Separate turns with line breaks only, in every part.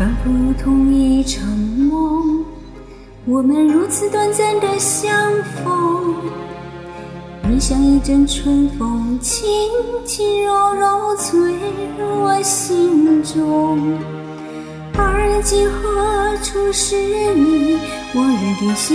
仿佛同一场梦，我们如此短暂的相逢。你像一阵春风，轻轻柔柔吹入我心中。而今何处是你往日的笑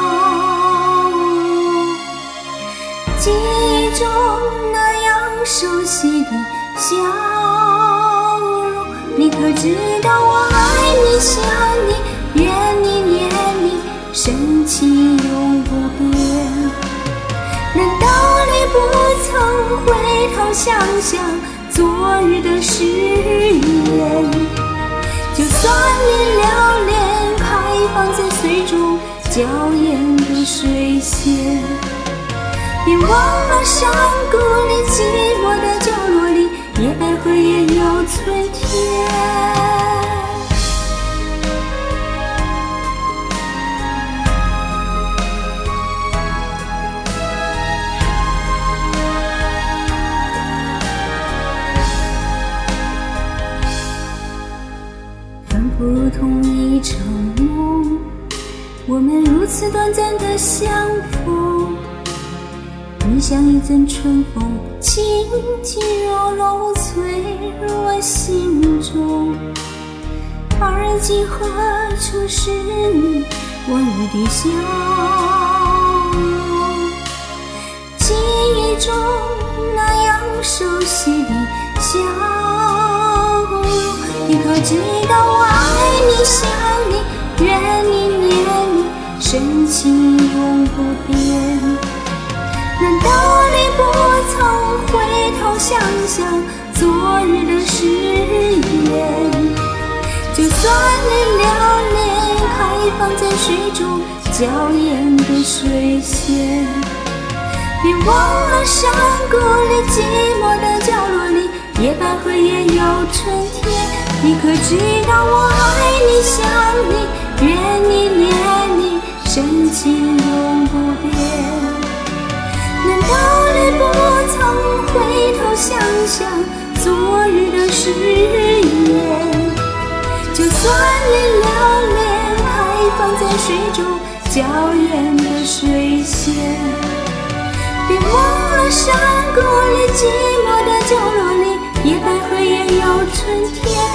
容？记忆中那样熟悉的笑容，你可知道我爱你想你怨你念你，深情永不变。难道你不曾回头想想昨日的誓言？就算你留恋开放在水中娇艳的水仙，别忘了山谷里寂寞的角落里，野百合也有春天。如同一场梦，我们如此短暂的相逢。你像一阵春风，轻轻柔柔吹入我心中。而今何处是你往日的笑容？记忆中那样熟悉的笑容，你可知道我爱你想你怨你念你，深情永不变。难道你不曾回头想想昨日的誓言？就算你留恋开放在水中娇艳的水仙，别忘了山谷里寂寞的角落里，野百合也有春天。你可知道我爱你想你怨你念你，深情永不变。难道你不曾回头想想昨日的誓言？就算你留恋开放在水中娇艳的水仙，别忘了山谷里寂寞的角落里，野百合也有春天。